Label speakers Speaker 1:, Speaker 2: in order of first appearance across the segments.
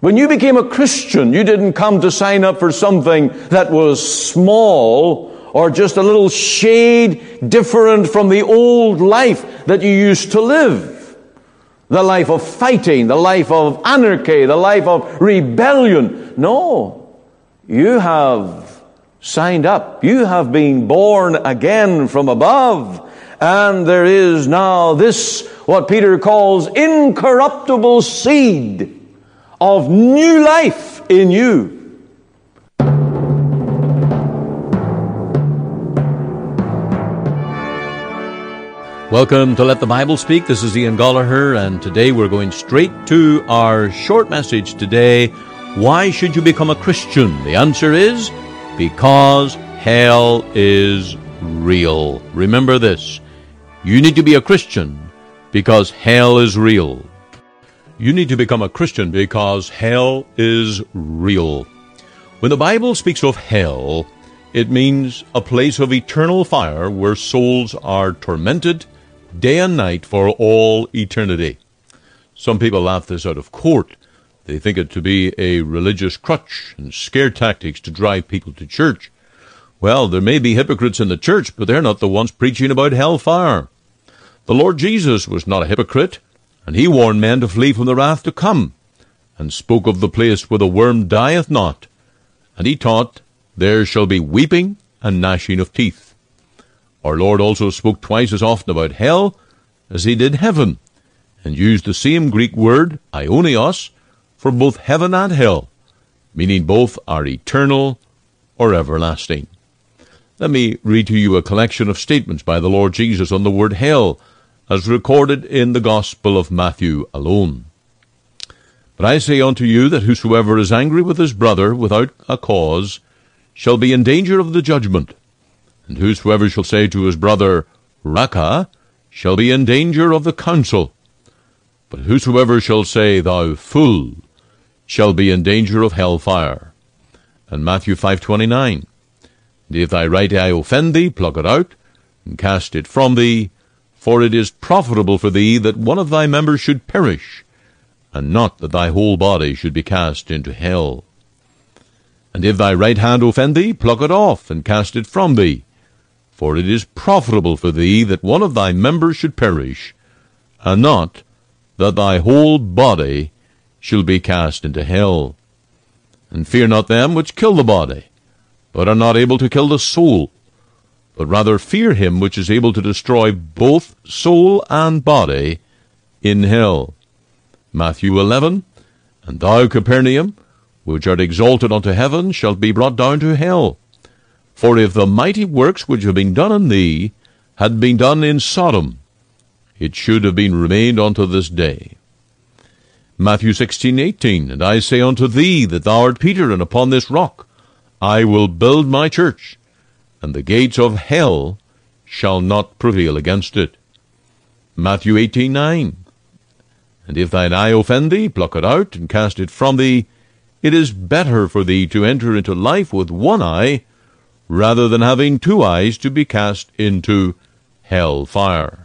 Speaker 1: When you became a Christian, you didn't come to sign up for something that was small or just a little shade different from the old life that you used to live. The life of fighting, the life of anarchy, the life of rebellion. No, you have signed up. You have been born again from above. And there is now this, what Peter calls incorruptible seed of new life in you.
Speaker 2: Welcome to Let the Bible Speak. This is Ian Gallagher, and today we're going straight to our short message today. Why should you become a Christian? The answer is because hell is real. Remember this. You need to be a Christian because hell is real. You need to become a Christian because hell is real. When the Bible speaks of hell, it means a place of eternal fire where souls are tormented day and night for all eternity. Some people laugh this out of court. They think it to be a religious crutch and scare tactics to drive people to church. Well, there may be hypocrites in the church, but they're not the ones preaching about hellfire. The Lord Jesus was not a hypocrite, and he warned men to flee from the wrath to come, and spoke of the place where the worm dieth not. And he taught, there shall be weeping and gnashing of teeth. Our Lord also spoke twice as often about hell as he did heaven, and used the same Greek word, aionios, for both heaven and hell, meaning both are eternal or everlasting. Let me read to you a collection of statements by the Lord Jesus on the word hell, as recorded in the Gospel of Matthew alone. But I say unto you that whosoever is angry with his brother without a cause shall be in danger of the judgment. And whosoever shall say to his brother, Raca, shall be in danger of the council. But whosoever shall say, Thou fool, shall be in danger of hellfire. And Matthew 5:29. And if thy right eye offend thee, pluck it out, and cast it from thee, for it is profitable for thee that one of thy members should perish, and not that thy whole body should be cast into hell. And if thy right hand offend thee, pluck it off, and cast it from thee, for it is profitable for thee that one of thy members should perish, and not that thy whole body shall be cast into hell. And fear not them which kill the body, but are not able to kill the soul, but rather fear him which is able to destroy both soul and body in hell. Matthew 11, And thou, Capernaum, which art exalted unto heaven, shalt be brought down to hell. For if the mighty works which have been done in thee had been done in Sodom, it should have been remained unto this day. Matthew 16:18, And I say unto thee that thou art Peter, and upon this rock I will build my church, and the gates of hell shall not prevail against it. Matthew 18:9, And if thine eye offend thee, pluck it out, and cast it from thee. It is better for thee to enter into life with one eye, rather than having two eyes to be cast into hell fire.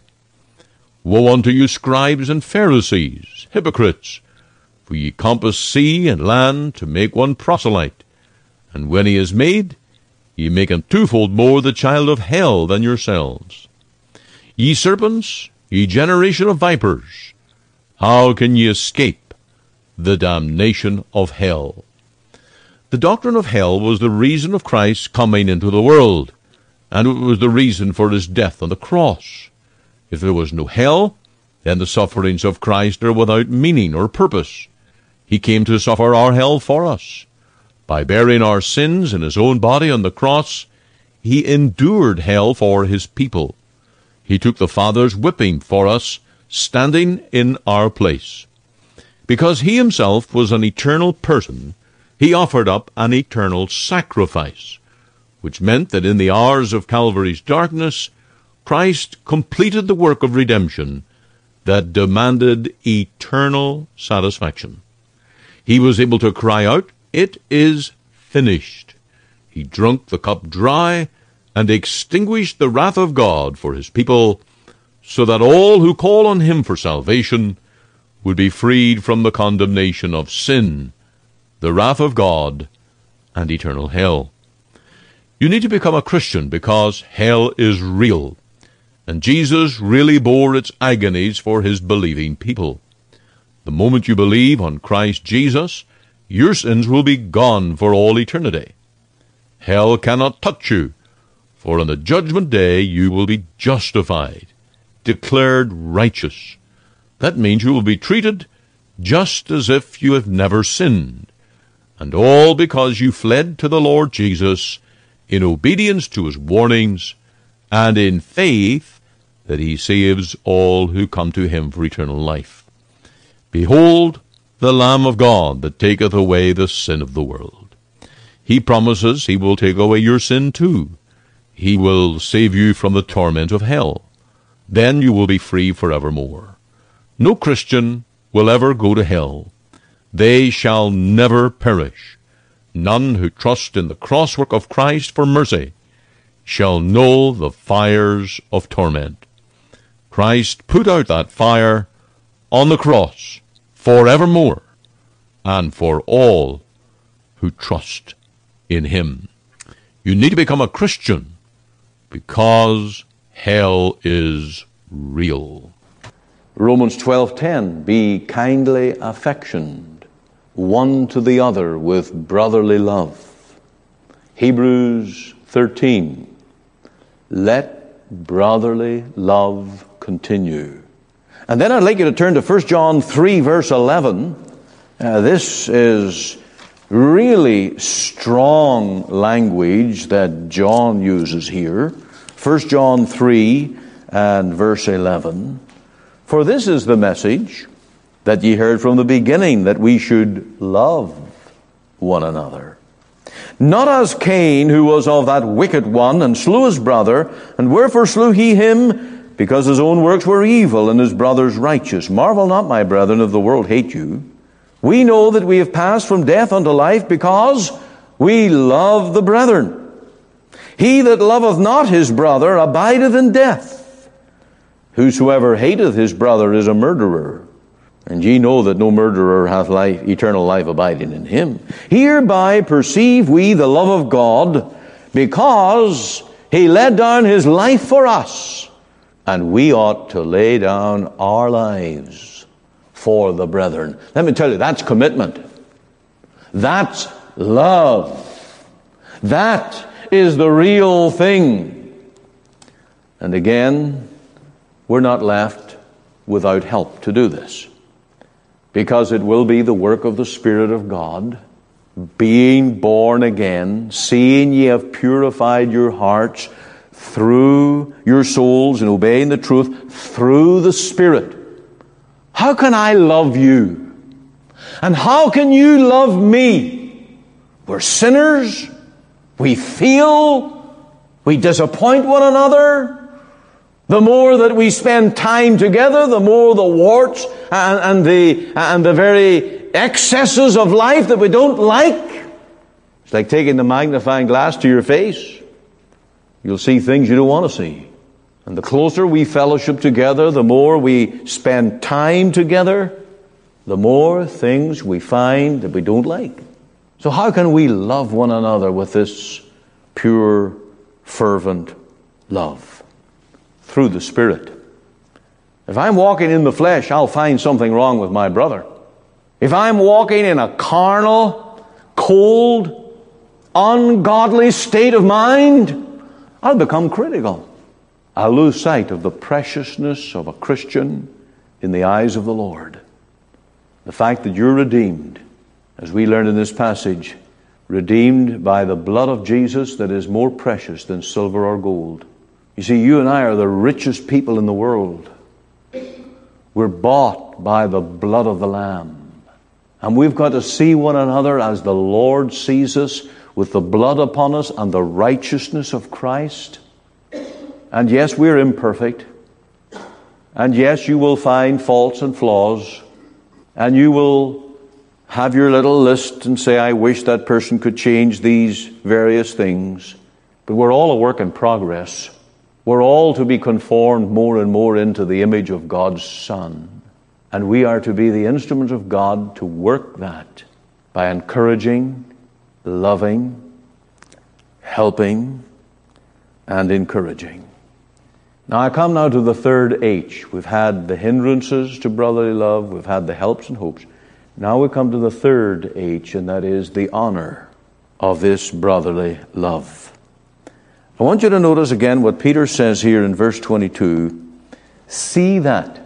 Speaker 2: Woe unto you, scribes and Pharisees, hypocrites! For ye compass sea and land to make one proselyte, and when he is made, ye make him twofold more the child of hell than yourselves. Ye serpents, ye generation of vipers, how can ye escape the damnation of hell? The doctrine of hell was the reason of Christ's coming into the world, and it was the reason for his death on the cross. If there was no hell, then the sufferings of Christ are without meaning or purpose. He came to suffer our hell for us. By bearing our sins in his own body on the cross, he endured hell for his people. He took the Father's whipping for us, standing in our place. Because he himself was an eternal person, he offered up an eternal sacrifice, which meant that in the hours of Calvary's darkness, Christ completed the work of redemption that demanded eternal satisfaction. He was able to cry out, "It is finished." He drank the cup dry and extinguished the wrath of God for his people, so that all who call on him for salvation would be freed from the condemnation of sin the wrath of God, and eternal hell. You need to become a Christian because hell is real, and Jesus really bore its agonies for his believing people. The moment you believe on Christ Jesus, your sins will be gone for all eternity. Hell cannot touch you, for on the judgment day you will be justified, declared righteous. That means you will be treated just as if you have never sinned, and all because you fled to the Lord Jesus in obedience to his warnings and in faith that he saves all who come to him for eternal life. Behold, the Lamb of God that taketh away the sin of the world. He promises he will take away your sin too. He will save you from the torment of hell. Then you will be free forevermore. No Christian will ever go to hell. They shall never perish. None who trust in the crosswork of Christ for mercy shall know the fires of torment. Christ put out that fire on the cross forevermore, and for all who trust in him. You need to become a Christian because hell is real.
Speaker 1: Romans 12:10, be kindly affectioned one to the other with brotherly love. Hebrews 13, let brotherly love continue. And then I'd like you to turn to 1 John 3, verse 11. This is really strong language that John uses here. 1 John 3 and verse 11. For this is the message that ye heard from the beginning, that we should love one another. Not as Cain, who was of that wicked one, and slew his brother. And wherefore slew he him? Because his own works were evil, and his brother's righteous. Marvel not, my brethren, if the world hate you. We know that we have passed from death unto life, because we love the brethren. He that loveth not his brother abideth in death. Whosoever hateth his brother is a murderer. And ye know that no murderer hath life, eternal life abiding in him. Hereby perceive we the love of God, because he laid down his life for us, and we ought to lay down our lives for the brethren. Let me tell you, that's commitment. That's love. That is the real thing. And again, we're not left without help to do this, because it will be the work of the Spirit of God, being born again, seeing ye have purified your hearts through your souls and obeying the truth through the Spirit. How can I love you? And how can you love me? We're sinners. We feel. We disappoint one another. The more that we spend time together, the more the warts and the very excesses of life that we don't like. It's like taking the magnifying glass to your face. You'll see things you don't want to see. And the closer we fellowship together, the more we spend time together, the more things we find that we don't like. So how can we love one another with this pure, fervent love? Through the Spirit. If I'm walking in the flesh, I'll find something wrong with my brother. If I'm walking in a carnal, cold, ungodly state of mind, I'll become critical. I'll lose sight of the preciousness of a Christian in the eyes of the Lord. The fact that you're redeemed, as we learn in this passage, redeemed by the blood of Jesus that is more precious than silver or gold. You see, you and I are the richest people in the world. We're bought by the blood of the Lamb. And we've got to see one another as the Lord sees us, with the blood upon us and the righteousness of Christ. And yes, we're imperfect. And yes, you will find faults and flaws. And you will have your little list and say, I wish that person could change these various things. But we're all a work in progress. We're all to be conformed more and more into the image of God's Son. And we are to be the instruments of God to work that. by encouraging, loving, helping, and encouraging. Now I come now to the third H. We've had the hindrances to brotherly love. We've had the helps and hopes. Now we come to the third H, and that is the honor of this brotherly love. I want you to notice again what Peter says here in verse 22. See that.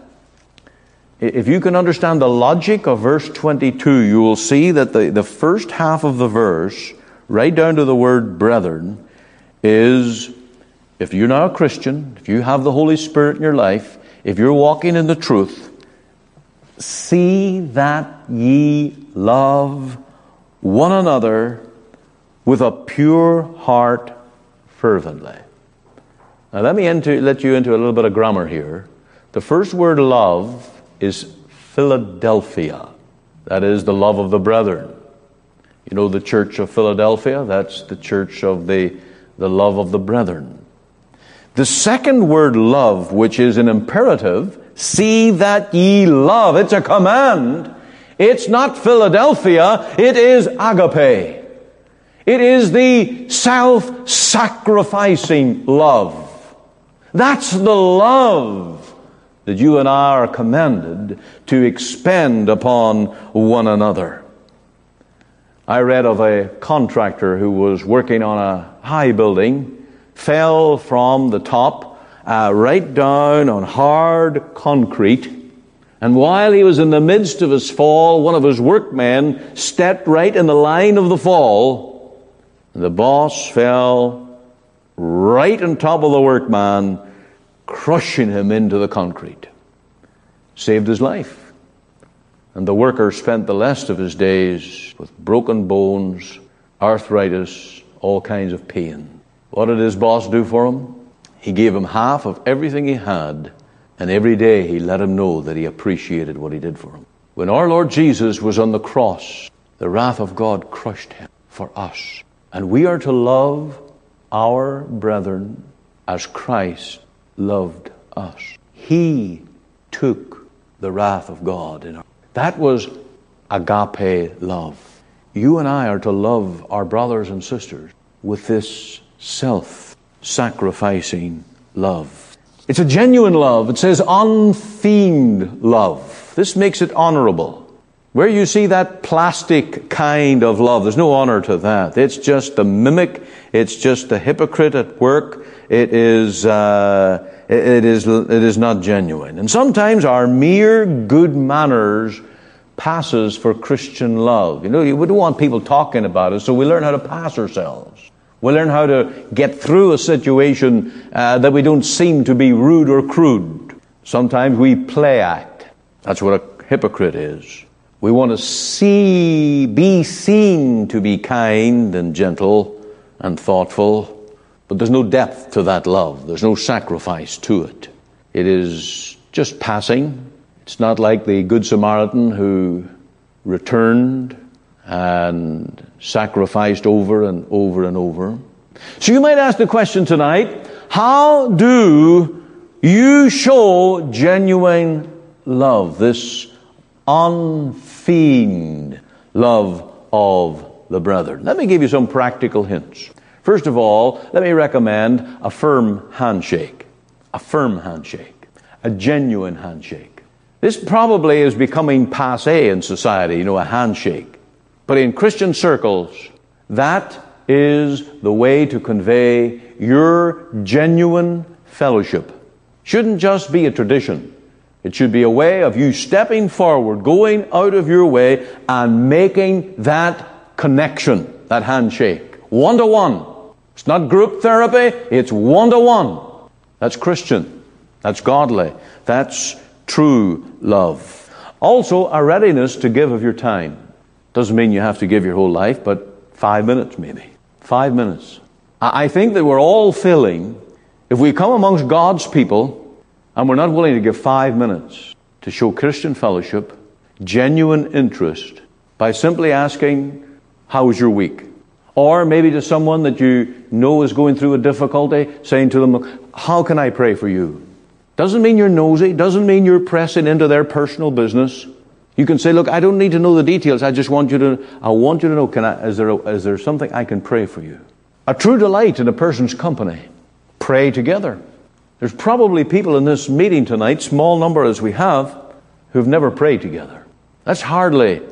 Speaker 1: If you can understand the logic of verse 22, you will see that the first half of the verse, right down to the word brethren, is, if you're now a Christian, if you have the Holy Spirit in your life, if you're walking in the truth, see that ye love one another with a pure heart fervently. Now let you into a little bit of grammar here. The first word love is Philadelphia. That is the love of the brethren. You know the church of Philadelphia? That's the church of the love of the brethren. The second word love, which is an imperative, see that ye love. It's a command. It's not Philadelphia, it is agape. It is the self-sacrificing love. That's the love that you and I are commanded to expend upon one another. I read of a contractor who was working on a high building, fell from the top right down on hard concrete, and while he was in the midst of his fall, one of his workmen stepped right in the line of the fall, and the boss fell right on top of the workman, crushing him into the concrete. Saved his life. And the worker spent the rest of his days with broken bones, arthritis, all kinds of pain. What did his boss do for him? He gave him half of everything he had, and every day he let him know that he appreciated what he did for him. When our Lord Jesus was on the cross, the wrath of God crushed him for us. And we are to love our brethren as Christ loved us. He took the wrath of God in our. That was agape love. You and I are to love our brothers and sisters with this self-sacrificing love. It's a genuine love. It says unfeigned love. This makes it honorable. Where you see that plastic kind of love, there's no honor to that. It's just a mimic. It's just a hypocrite at work. It is not genuine. And sometimes our mere good manners passes for Christian love. You know, we don't want people talking about it, so we learn how to pass ourselves. We learn how to get through a situation that we don't seem to be rude or crude. Sometimes we play act. That's what a hypocrite is. We want to be seen to be kind and gentle and thoughtful, but there's no depth to that love. There's no sacrifice to it. It is just passing. It's not like the Good Samaritan who returned and sacrificed over and over and over. So you might ask the question tonight, how do you show genuine love, this unfeigned love of the brethren? Let me give you some practical hints. First of all, let me recommend a firm handshake. A firm handshake. A genuine handshake. This probably is becoming passé in society, a handshake. But in Christian circles, that is the way to convey your genuine fellowship. Shouldn't just be a tradition. It should be a way of you stepping forward, going out of your way, and making that connection, that handshake. One-to-one. It's not group therapy, it's one-to-one. That's Christian. That's godly. That's true love. Also, a readiness to give of your time. Doesn't mean you have to give your whole life, but 5 minutes maybe. 5 minutes. I think that we're all feeling, if we come amongst God's people, and we're not willing to give 5 minutes to show Christian fellowship, genuine interest, by simply asking, how was your week? Or maybe to someone that you know is going through a difficulty, saying to them, how can I pray for you? Doesn't mean you're nosy, doesn't mean you're pressing into their personal business. You can say, look, I don't need to know the details. I want you to know, is there something I can pray for you? A true delight in a person's company. Pray together. There's probably people in this meeting tonight, small number as we have, who've never prayed together. That's hardly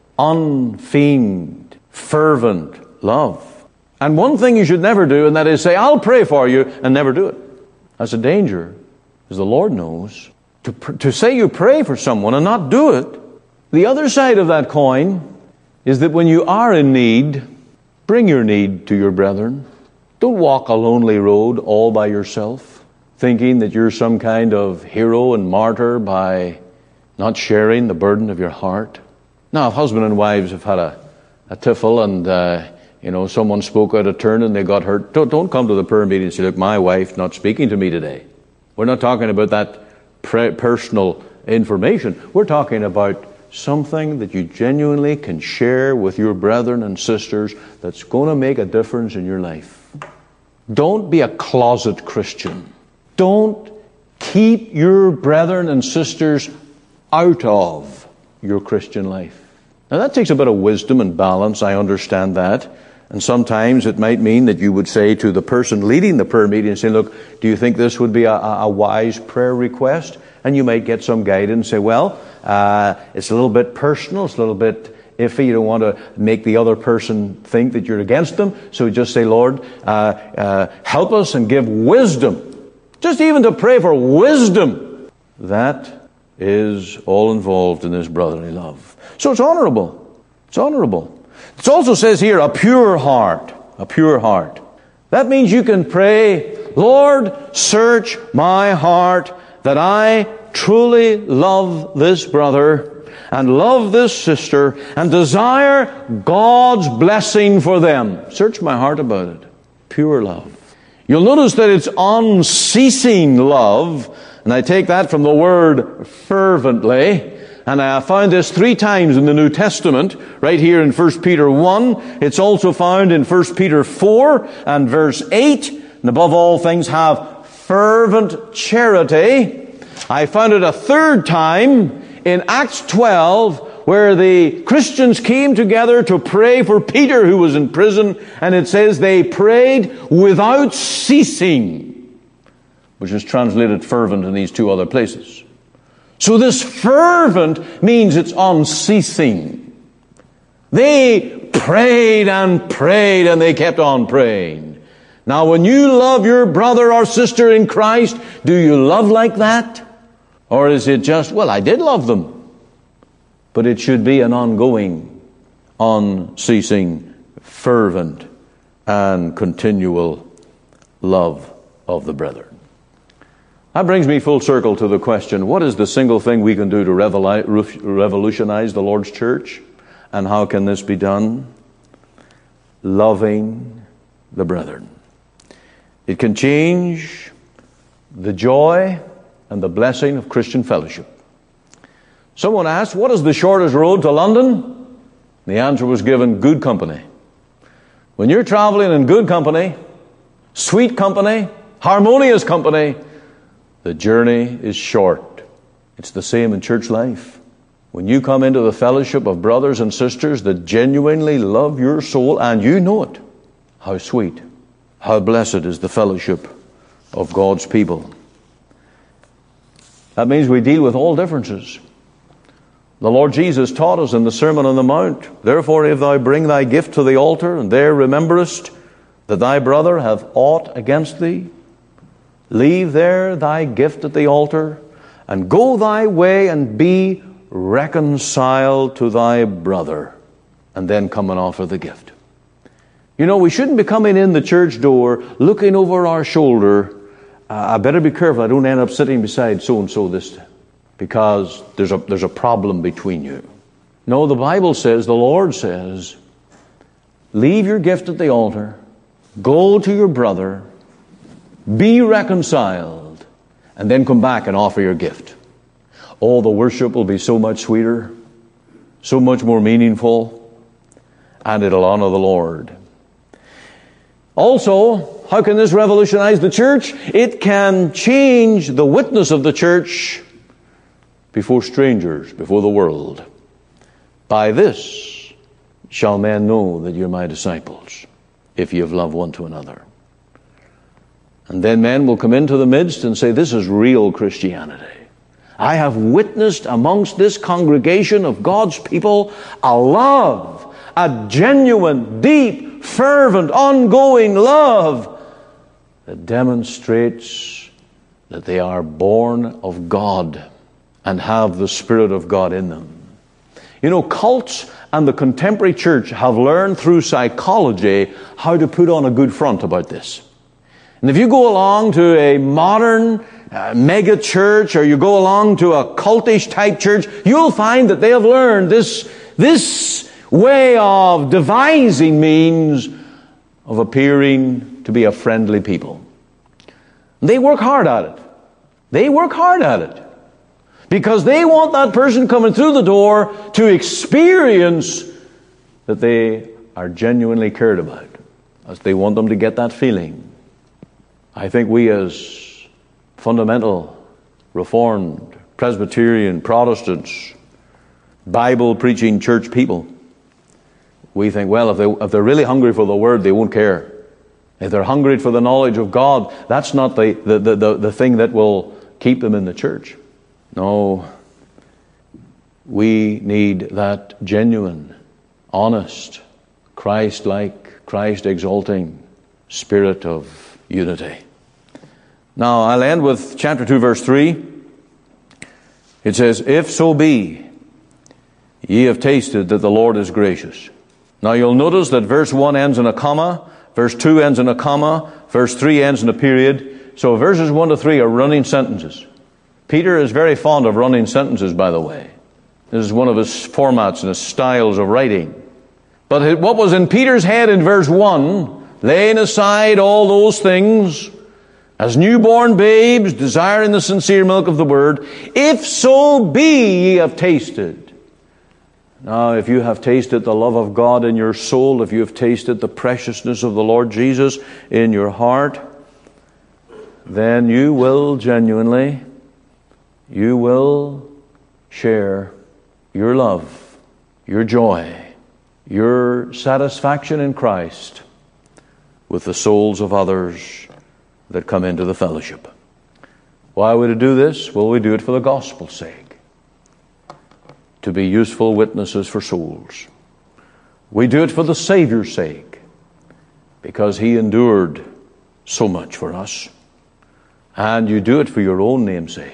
Speaker 1: unfeigned, fervent love. And one thing you should never do, and that is say, I'll pray for you, and never do it. That's a danger, as the Lord knows. To say you pray for someone and not do it. The other side of that coin is that when you are in need, bring your need to your brethren. Don't walk a lonely road all by yourself, thinking that you're some kind of hero and martyr by not sharing the burden of your heart. Now, if husband and wives have had a tiffle and someone spoke out of turn and they got hurt, don't come to the prayer meeting and say, look, my wife's not speaking to me today. We're not talking about that personal information. We're talking about something that you genuinely can share with your brethren and sisters that's going to make a difference in your life. Don't be a closet Christian. Don't keep your brethren and sisters out of your Christian life. Now that takes a bit of wisdom and balance, I understand that. And sometimes it might mean that you would say to the person leading the prayer meeting, say, look, do you think this would be a wise prayer request? And you might get some guidance, say, well, it's a little bit personal, it's a little bit iffy, you don't want to make the other person think that you're against them, so just say, Lord, help us and give wisdom. Just even to pray for wisdom. That is all involved in this brotherly love. So it's honorable. It's honorable. It also says here, a pure heart. A pure heart. That means you can pray, Lord, search my heart that I truly love this brother and love this sister and desire God's blessing for them. Search my heart about it. Pure love. You'll notice that it's unceasing love, and I take that from the word fervently. And I found this 3 times in the New Testament, right here in 1 Peter 1. It's also found in 1 Peter 4 and verse 8. And above all things have fervent charity. I found it a 3rd time in Acts 12, where the Christians came together to pray for Peter, who was in prison. And it says they prayed without ceasing, which is translated fervent in these 2 other places. So this fervent means it's unceasing. They prayed and prayed and they kept on praying. Now when you love your brother or sister in Christ, do you love like that? Or is it just, well, I did love them. But it should be an ongoing, unceasing, fervent, and continual love of the brethren. That brings me full circle to the question, what is the single thing we can do to revolutionize the Lord's church? And how can this be done? Loving the brethren. It can change the joy and the blessing of Christian fellowship. Someone asked, what is the shortest road to London? The answer was given, good company. When you're traveling in good company, sweet company, harmonious company, the journey is short. It's the same in church life. When you come into the fellowship of brothers and sisters that genuinely love your soul, and you know it, how sweet, how blessed is the fellowship of God's people. That means we deal with all differences. The Lord Jesus taught us in the Sermon on the Mount, therefore if thou bring thy gift to the altar, and there rememberest that thy brother hath aught against thee, leave there thy gift at the altar, and go thy way and be reconciled to thy brother, and then come and offer the gift. You know, we shouldn't be coming in the church door, looking over our shoulder. I better be careful I don't end up sitting beside so-and-so this time, because there's a problem between you. No, the Bible says, the Lord says, leave your gift at the altar, go to your brother, be reconciled, and then come back and offer your gift. Oh, the worship will be so much sweeter, so much more meaningful, and it'll honor the Lord. Also, how can this revolutionize the church? It can change the witness of the church before strangers, before the world. By this shall men know that you're my disciples, if you have love one to another. And then men will come into the midst and say, this is real Christianity. I have witnessed amongst this congregation of God's people a love, a genuine, deep, fervent, ongoing love that demonstrates that they are born of God and have the Spirit of God in them. You know, cults and the contemporary church have learned through psychology how to put on a good front about this. And if you go along to a modern mega church, or you go along to a cultish type church, you'll find that they have learned this way of devising means of appearing to be a friendly people. They work hard at it. They work hard at it. Because they want that person coming through the door to experience that they are genuinely cared about. As they want them to get that feeling. I think we as fundamental, Reformed, Presbyterian, Protestants, Bible-preaching church people, we think, well, if they're really hungry for the Word, they won't care. If they're hungry for the knowledge of God, that's not the thing that will keep them in the church. No, we need that genuine, honest, Christ-like, Christ-exalting spirit of unity. Now, I'll end with chapter 2, verse 3. It says, if so be ye have tasted that the Lord is gracious. Now, you'll notice that verse 1 ends in a comma, verse 2 ends in a comma, verse 3 ends in a period. So verses 1 to 3 are running sentences. Peter is very fond of running sentences, by the way. This is one of his formats and his styles of writing. But what was in Peter's head in verse 1, laying aside all those things, as newborn babes, desiring the sincere milk of the Word, if so be ye have tasted. Now, if you have tasted the love of God in your soul, if you have tasted the preciousness of the Lord Jesus in your heart, then you will genuinely, you will share your love, your joy, your satisfaction in Christ with the souls of others that come into the fellowship. Why would we do this? Well, we do it for the gospel's sake, to be useful witnesses for souls. We do it for the Savior's sake, because He endured so much for us. And you do it for your own name's sake.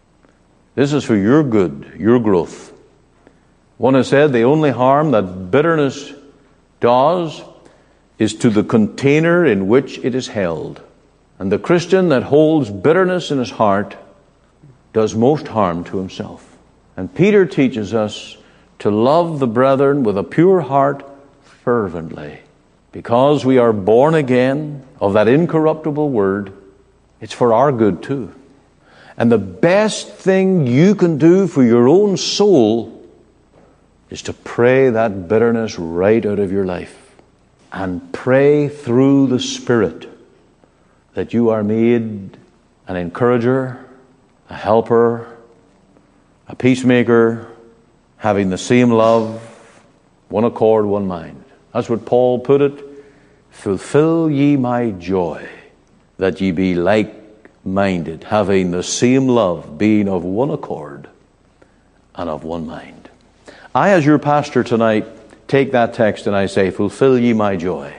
Speaker 1: This is for your good, your growth. One has said the only harm that bitterness does is to the container in which it is held. And the Christian that holds bitterness in his heart does most harm to himself. And Peter teaches us to love the brethren with a pure heart fervently. Because we are born again of that incorruptible Word, it's for our good too. And the best thing you can do for your own soul is to pray that bitterness right out of your life. And pray through the Spirit that you are made an encourager, a helper, a peacemaker, having the same love, one accord, one mind. That's what Paul put it. Fulfill ye my joy, that ye be like-minded, having the same love, being of one accord and of one mind. I, as your pastor tonight, take that text and I say, fulfill ye my joy.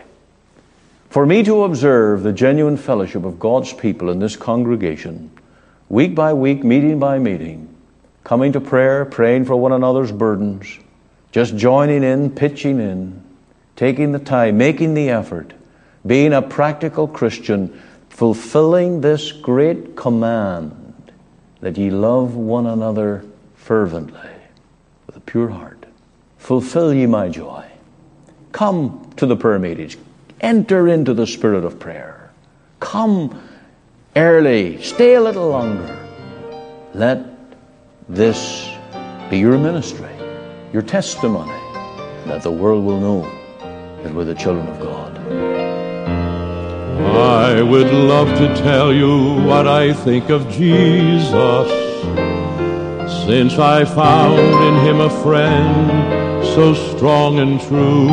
Speaker 1: For me to observe the genuine fellowship of God's people in this congregation, week by week, meeting by meeting, coming to prayer, praying for one another's burdens, just joining in, pitching in, taking the time, making the effort, being a practical Christian, fulfilling this great command that ye love one another fervently with a pure heart. Fulfill ye my joy. Come to the prayer meetings. Enter into the spirit of prayer. Come early. Stay a little longer. Let this be your ministry, your testimony, that the world will know that we're the children of God.
Speaker 3: I would love to tell you what I think of Jesus, since I found in Him a friend so strong and true.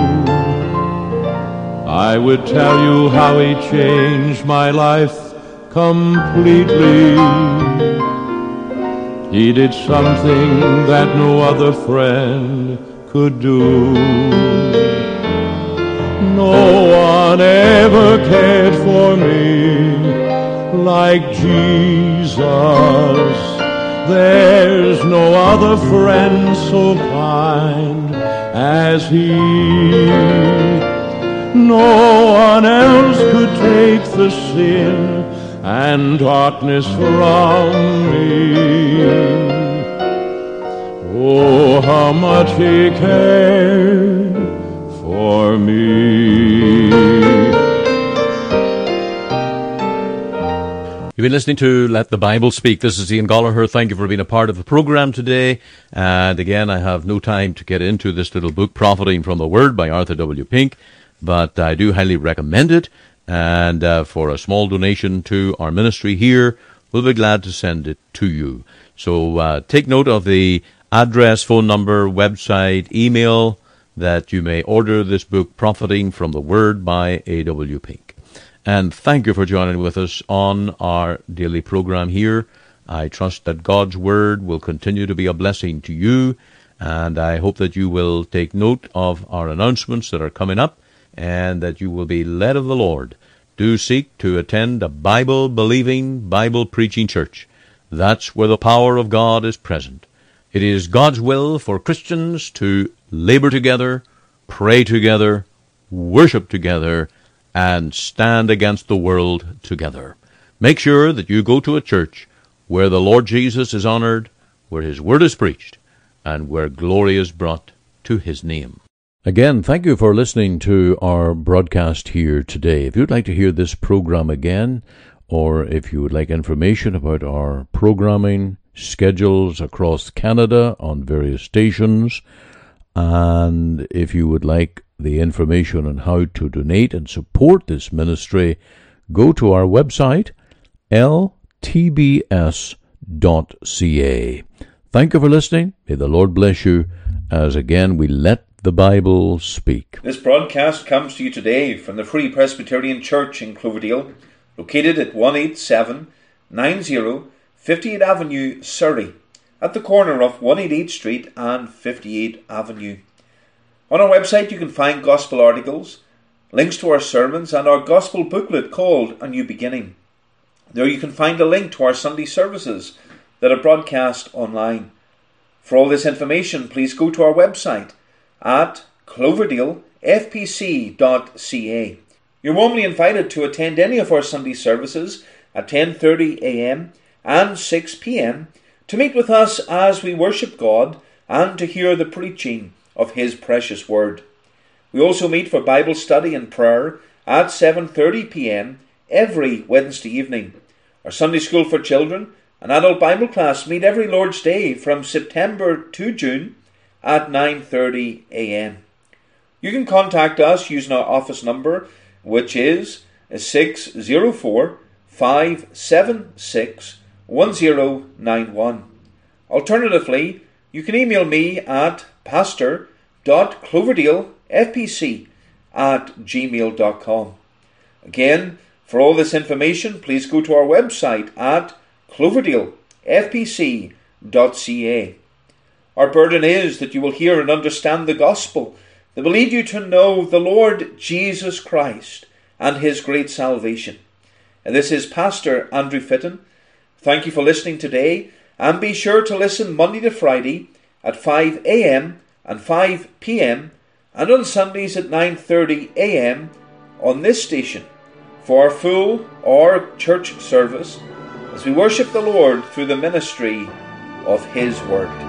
Speaker 3: I would tell you how he changed my life completely. He did something that no other friend could do. No one ever cared for me like Jesus. There's no other friend so kind as he. No one else could take the sin and darkness from me. Oh, how much he cared for me.
Speaker 2: You've been listening to Let the Bible Speak. This is Ian Gallagher. Thank you for being a part of the program today. And again, I have no time to get into this little book, Profiting from the Word by Arthur W. Pink, but I do highly recommend it. And for a small donation to our ministry here, we'll be glad to send it to you. So take note of the address, phone number, website, email that you may order this book, Profiting from the Word by A.W. Pink. And thank you for joining with us on our daily program here. I trust that God's Word will continue to be a blessing to you, and I hope that you will take note of our announcements that are coming up, and that you will be led of the Lord. Do seek to attend a Bible-believing, Bible-preaching church. That's where the power of God is present. It is God's will for Christians to labor together, pray together, worship together, and stand against the world together. Make sure that you go to a church where the Lord Jesus is honored, where his word is preached, and where glory is brought to his name. Again, thank you for listening to our broadcast here today. If you'd like to hear this program again, or if you would like information about our programming schedules across Canada on various stations, and if you would like the information on how to donate and support this ministry, go to our website, ltbs.ca. Thank you for listening. May the Lord bless you as again we let the Bible speak.
Speaker 4: This broadcast comes to you today from the Free Presbyterian Church in Cloverdale, located at 18790 58th Avenue, Surrey, at the corner of 188th Street and 58th Avenue. On our website you can find gospel articles, links to our sermons, and our gospel booklet called A New Beginning. There you can find a link to our Sunday services that are broadcast online. For all this information, please go to our website at cloverdalefpc.ca. You're warmly invited to attend any of our Sunday services at 10:30 a.m. and 6 p.m. to meet with us as we worship God and to hear the preaching of his precious word. We also meet for Bible study and prayer at 7:30 p.m. every Wednesday evening. Our Sunday School for Children and Adult Bible class meet every Lord's Day from September to June at 9:30 a.m. You can contact us using our office number, which is 604-576-1091. Alternatively, you can email me at pastor.cloverdalefpc@gmail.com. Again, for all this information, please go to our website at cloverdalefpc.ca. Our burden is that you will hear and understand the gospel that will lead you to know the Lord Jesus Christ and his great salvation. And this is Pastor Andrew Fitton. Thank you for listening today, and be sure to listen Monday to Friday at 5 a.m. and 5 p.m. and on Sundays at 9:30 a.m. on this station for our full or church service as we worship the Lord through the ministry of his word.